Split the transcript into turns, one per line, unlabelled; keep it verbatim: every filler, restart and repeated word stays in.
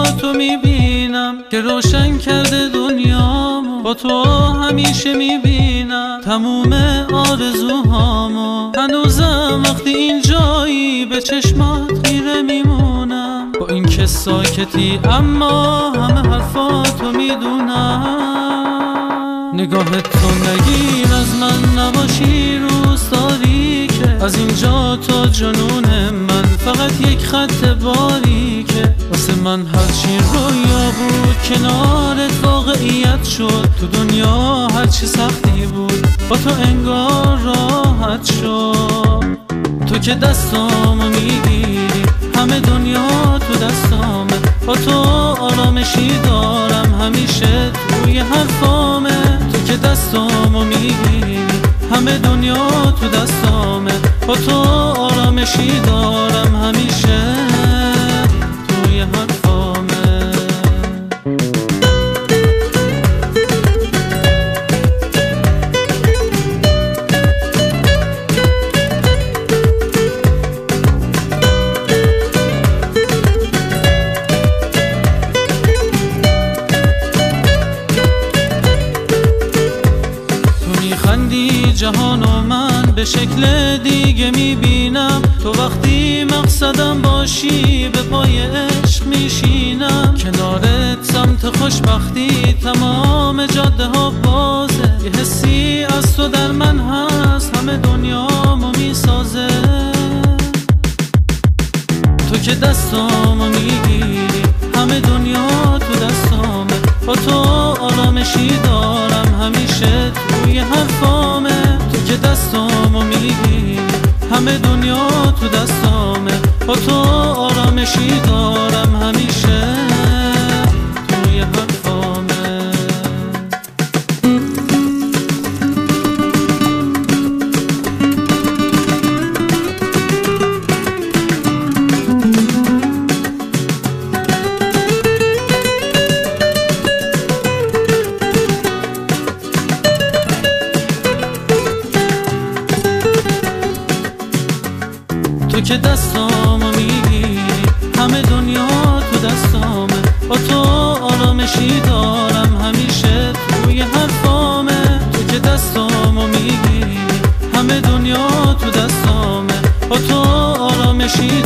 چشماتو میبینم که روشن کرده دنیامو، با تو همیشه میبینم تموم آرزوهامو. هنوزم وقتی این جایی به چشمات خیره میمونم، با این که ساکتی اما همه حرفاتو میدونم. نگاهت تو نگیر از من، نباشی روستاری که از اینجا تا جنون من فقط یک خط باریکه. واسه من هرچی رویا بود کنارت واقعیت شد، تو دنیا هرچی سختی بود با تو انگار راحت شد. تو که دستامو میگیری همه دنیا تو دستامه، با تو آرامشی دارم همیشه توی حرفامه. تو که دستامو میگیری همه دنیا تو دستامه، با تو آرامشی دارم همیشه توی حرفامه. جهانو من به شکل دیگه میبینم، تو وقتی مقصدم باشی به پای عشق میشینم. کنارت سمت خوشبختی تمام جاده ها بازه، یه حسی از تو در من هست همه دنیامو میسازه. تو که دستامو میگیری همه دنیا تو دستامه، با تو آرامشی دارم همیشه توی حرفامه. تو که دستامو میگیری همه دنیا تو دستامه، با تو آرامشی دارم همیشه توی حرفامه. تو که دستامو میگیری همه دنیا تو دستامه، با تو آرامشی دارم همیشه توی حرفامه. تو که دستامو میگیری همه دنیا تو دستامه، با تو آرامشی